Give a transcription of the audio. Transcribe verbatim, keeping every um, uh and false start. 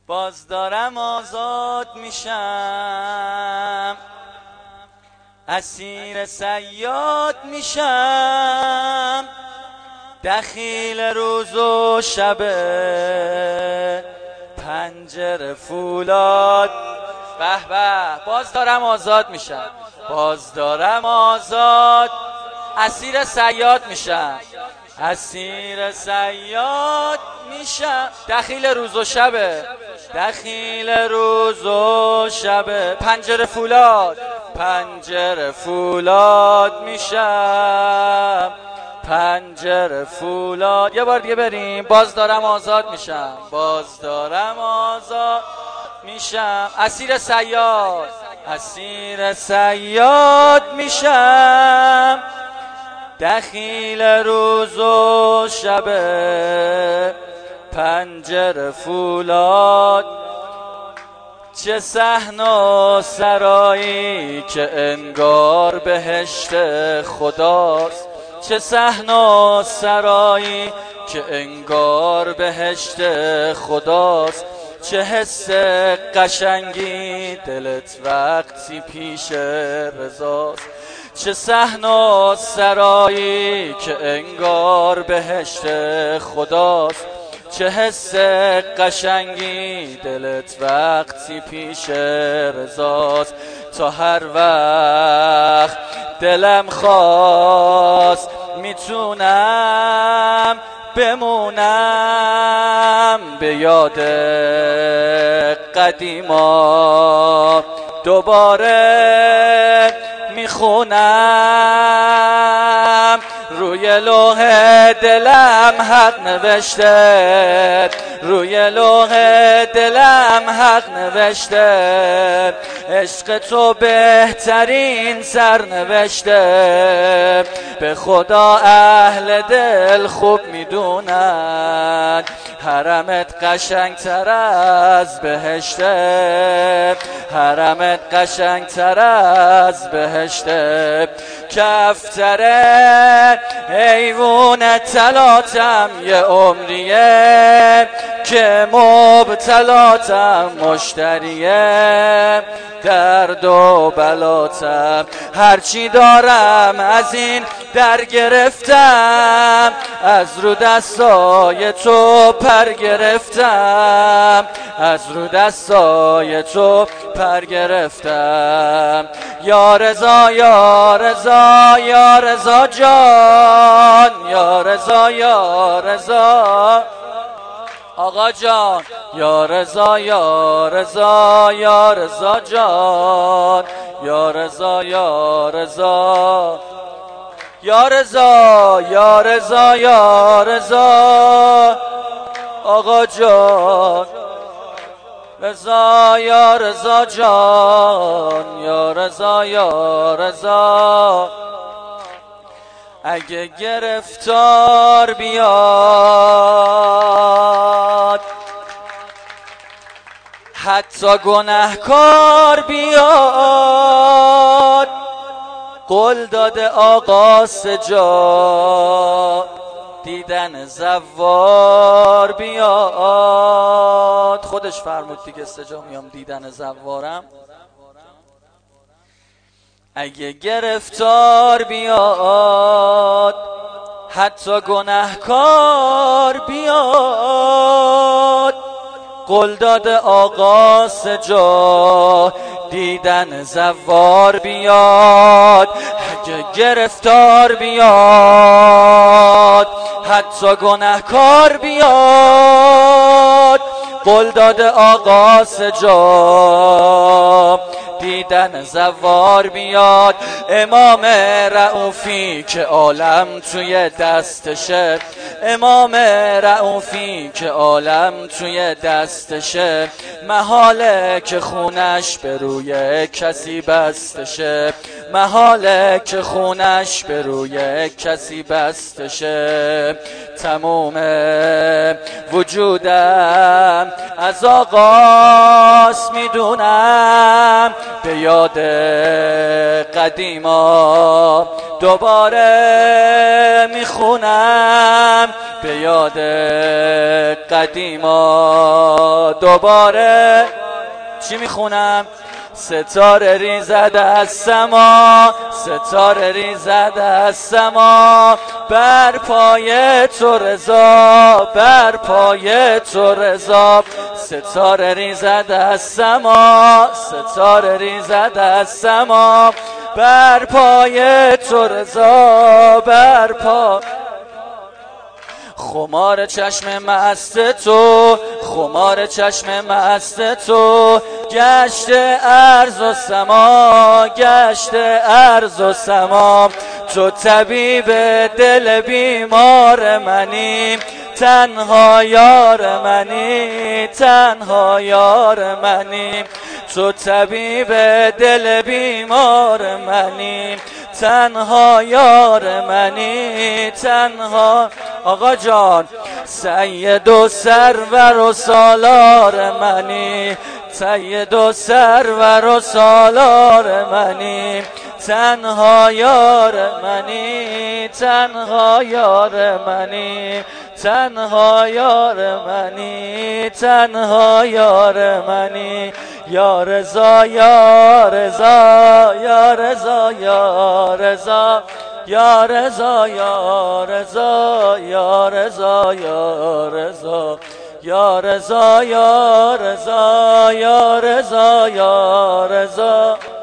باز دارم آزاد میشم، اسیر صیاد میشم، دخیل روز و شب پنجره فولاد. به به، باز دارم آزاد میشم، باز دارم آزاد، اسیر صیاد میشم، اسیر صیاد میشم، دخیل روز و شب، دخیل روز و شب پنجره فولاد، پنجره فولاد میشم، پنجره فولاد. یه بار دیگه بریم. باز دارم آزاد میشم، باز دارم آزاد میشم، اسیر صیاد، اسیر صیاد میشم، دخیل روز و شب پنجره فولاد. چه صحن و سرایی که انگار بهشت خداست، چه صحن و سرایی که انگار بهشت خداست، چه حس قشنگی دلت وقتی پیش رضاست، چه صحن و سرایی که انگار بهشت خداست، چه حس قشنگی دلت وقتی پیش رضاست. تا هر وقت دلم خواست میتونم بمونم به یاد قدیما، دوباره میخونم روی لوح دلم حق نوشته، روی لوح دلم حق نوشته، عشق تو بهترین سرنوشته، به خدا اهل دل خوب میدونن حرمت قشنگ تر از بهشته، حرمت قشنگ تر از بهشته. کفتره حیوان طلاتم یه عمریه که مبتلاتم مشتریه، درد و بلاتم هرچی دارم از این در گرفتم، از رو دستای تو پر گرفتم، از رو دستای تو پر گرفتم. یا رضا یا رضا یا رضا جان، یا رضا یا رضا آقا جان، یا رضا یا رضا یا رضا جان، یا رضا یا رضا، یا رضا یا رضا یا رضا آقا جان، رضا یا رضا جان، یا رضا یا رضا. اگه گرفتار بیاد، حتی گناهکار بیاد، قول داده آقا سجاد دیدن زوار بیاد. خودش فرمود دیگه سجا میام دیدن زوارم. اگه گرفتار بیاد، حتی گناهکار بیاد، قول داده آقا سجا دیدن زوار بیاد. اگه گرفتار بیاد، حتی گناهکار بیاد، قول داده آقا سجا دیدن زوار بیاد. امام رئوفی که عالم توی دستشه، امام رئوفی که عالم توی دستشه، محاله که خونش به روی کسی بستشه، محاله که خونش به روی کسی بستشه. تموم وجودم از آغاز میدونم به یاد قدیما، دوباره میخونم به یاد قدیما دوباره چی میخونم؟ ستاره ریزد از سما، ستاره ریزد از سما، بر پای تو رضا، بر پای تو رضا. ستاره ریزد از سما، ستاره ریزد از سما، بر پای تو رضا، بر پای. خمار چشم مست تو، خمار چشم مست تو، گشت ارض و سما، گشت ارض و سما. تو طبیب دل بیمار منی، تنها یار منی، تنها یار منی. تو طبیب دل بیمار منی، تنها یار منی، تنها. آقا جان سید و سرور و سالار منی، سید و سرور و سالار منی، تنها یار منی، تنها یار منی، تنها یار منی، تنها یار منی. یا رضا یا رضا یا رضا یا رضا یا رضا یا رضا یا رضا یا رضا یا رضا یا رضا یا رضا یا رضا.